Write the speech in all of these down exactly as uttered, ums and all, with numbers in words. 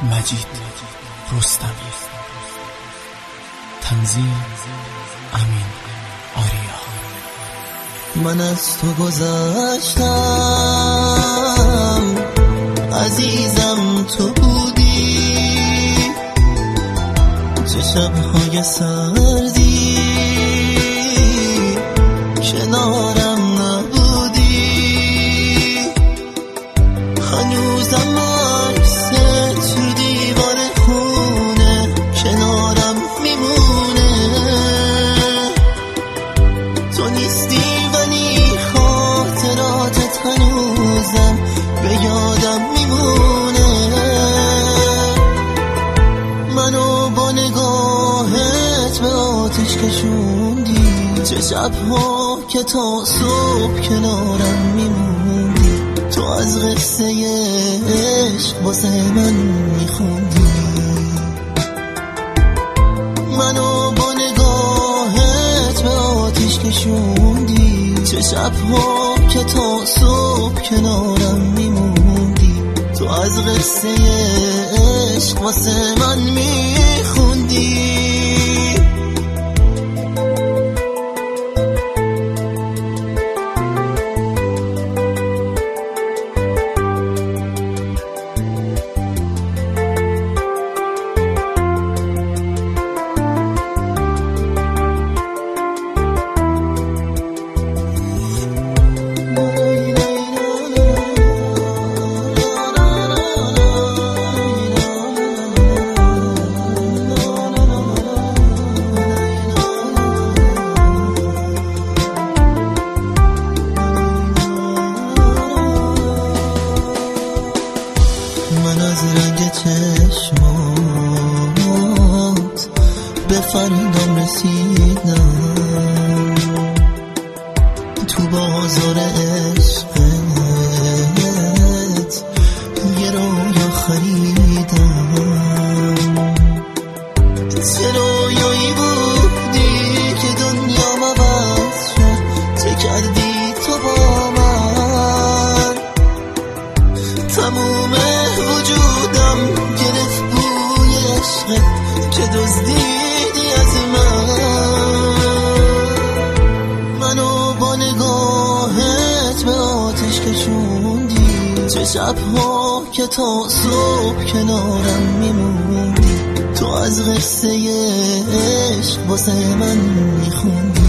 مجید رستمی. تنظیم امین آریا. من از تو گذشتم عزیزم، تو بودی چه شب‌های سردی کنارم نبودی، هنوزم عکست رو دیوار خونه کنارم میمونه. تو نیستی ولی خاطراتت هنوزم به یادم میمونه. منو با نگاهت به آتش کشوندی، چه شب‌ها که تا صبح کنارم میموندی. تو از قصه عشق واسه من میخوندی. منو با نگاهت به آتش کشوندی، چه شب‌ها که تا صبح کنارم میموندی. تو از قصه عشق واسه من میخوندی. من از رنگ چشمات به فریدم رسیدم، تو بازار عشقت یه رویا خریدم. چه رویایی بودی که دنیا عوض شد، چه کردی تو با من. تموم وجودم گرفت بوی عشقت که دزدیدی از من. منو با نگاهت به آتش کشوندی، چه شب‌ها که تا صبح کنارم میموندی. تو از قصه عشق واسه من میخوندی.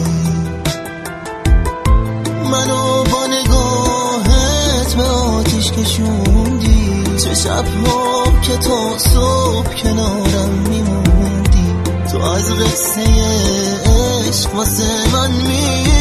منو با نگاهت به آتش کشوندی، چه شب‌ها که تا صبح کنارم میموندی. تو از قصه عشق واسه من میموندی.